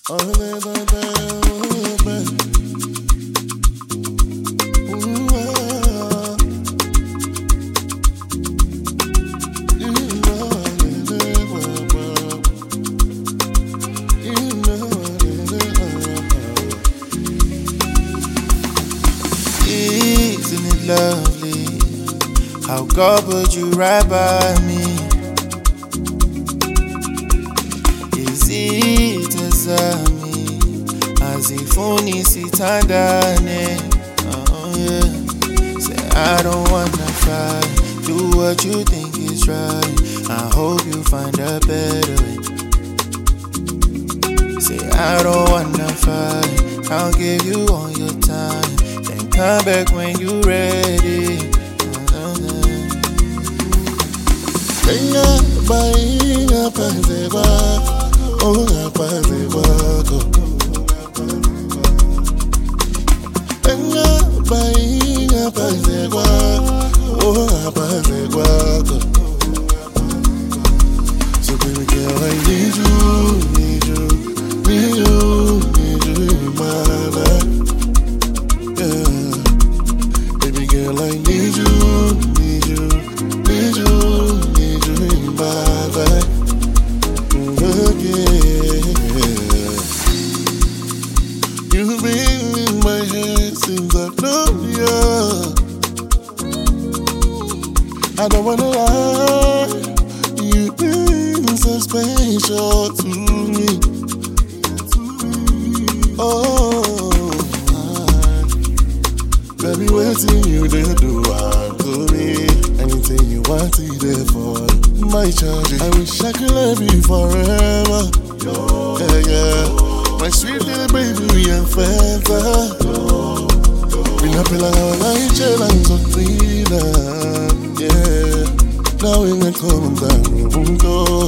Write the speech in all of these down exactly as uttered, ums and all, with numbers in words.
Isn't it lovely how God put you right by me? Is it as me as if only sit ndani? Oh yeah. Say I don't wanna fight. Do what you think is right. I hope you find a better way. Say I don't wanna fight. I'll give you all your time. Then come back when you ready. Venga, bainga panze bako, oh panze bako. Venga, bainga panze bako, oh panze bako. So baby girl, I need you, need you, need you, need you in my life. Yeah, baby girl, I need you, need you, need you. My life again. You've been in my head since I've known you. I don't wanna lie, you've been so special to me. Oh, baby, waiting you there do I to me. Anything you want, it there for you. My charge, I wish I could love you forever. Yeah, yeah. My sweet little baby, we are forever. We not be like our life, and so clean. Yeah. Now we can come down, we go.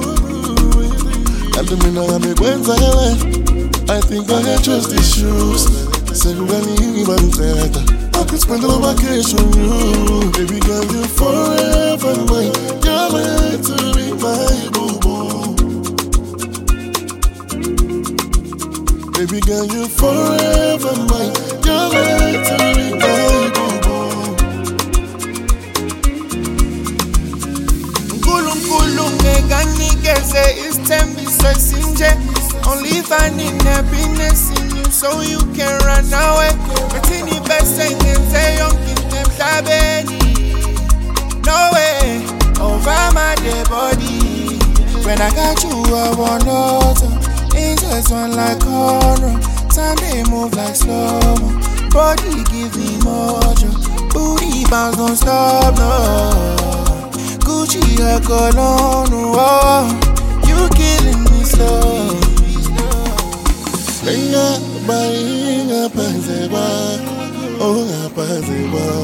I don't mean I make when I left. I think I can trust these shoes. Say you don't even better. I could spend all vacation on you. Baby girl, you're forever mine. You're meant to be my boo-boo. Baby girl, you're forever mine. You're meant to be my boo-boo. Nkulu nkulu ngegani geze istembi sesinje. Only finding happiness in you so you can run away. But in the best thing can say young king them shabeni. No way, over my dead body. When I got you, I want auto. It's just one like horror. Time they move like slow-mo. Body give me mojo. Booty bounce don't stop, no. Gucci I got on, oh. You killing me slow. Venga, bainga panze bako, oh panze bako.